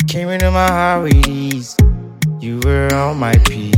Came into my heart with ease. You were on my peak.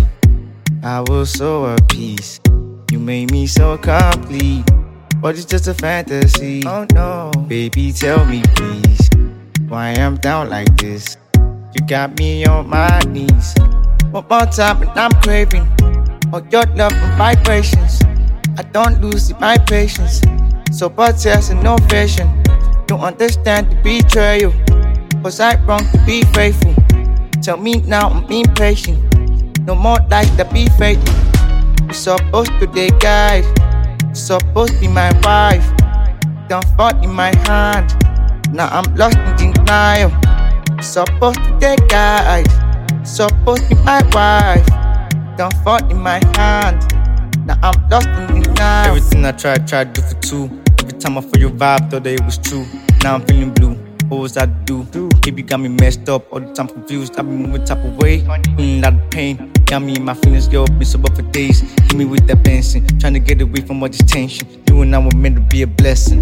I was so at peace. You made me so complete. But it's just a fantasy. Oh no. Baby, tell me please, why I'm down like this? You got me on my knees. One more time and I'm craving all your love and vibrations. I don't lose my patience. So but tears and no fashion. Don't understand the betrayal. Was I wrong to be faithful? Tell me now I'm impatient. No more lies that be faithful. You're supposed to be guide. You're supposed to be my wife. Don't fall in my hand. Now I'm lost in denial. You're supposed to be guide. You're supposed to be my wife. Don't fall in my hand. Now I'm lost in denial. Everything I tried to do for two. Every time I feel your vibe, thought that it was true. Now I'm feeling blue. What was I to do? Baby got me messed up, all the time confused. I be moving type of way, feeling a lot of pain. Got me in my feelings, girl, been sober for days. Hit me with that benson, trying to get away from all this tension. You and I were meant to be a blessing.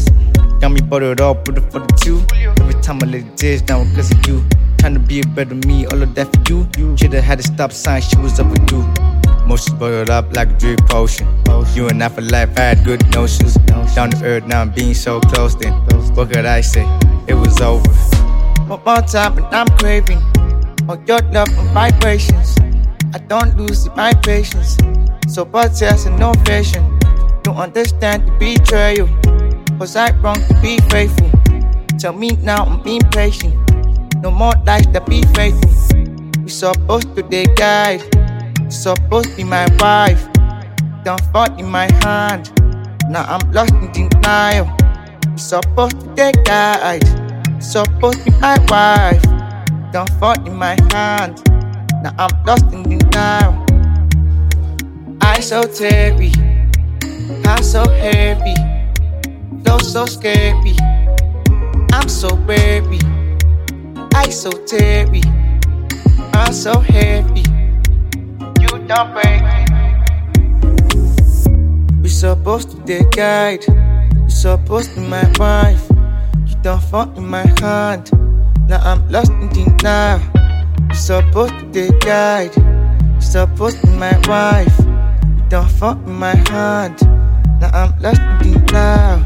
Got me buttered up, put it for the two. Every time I let the tears down because of you. Trying to be a better me, all of that for you. Should've had a stop sign, she was overdue. Emotions bottled up like a drip potion. You and I for life, I had good notions. Down to earth, now I'm being so close then. What could I say? It was over. One more time and I'm craving all your love and vibrations. I don't lose my patience. So but tears and no fashion. Don't understand the betrayal. Was I wrong to be faithful? Tell me now I'm impatient. No more lies that be faithful. You're supposed to be guide. You're supposed to be my wife. Don't fall in my hand. Now I'm lost in denial. You're supposed to be guide. You're supposed to be my wife. Don't fall in my hand. Now I'm lost in denial. I so teary, heart so heavy, flow so scary. I'm so weary. I so teary, heart so heavy. You don't break me. We're supposed to be guide. You're supposed to be my wife. You don't fall in my hand. Now I'm lost in denial. You're supposed to be guide. You're supposed to be my wife. You don't fall in my hand. Now I'm lost in denial.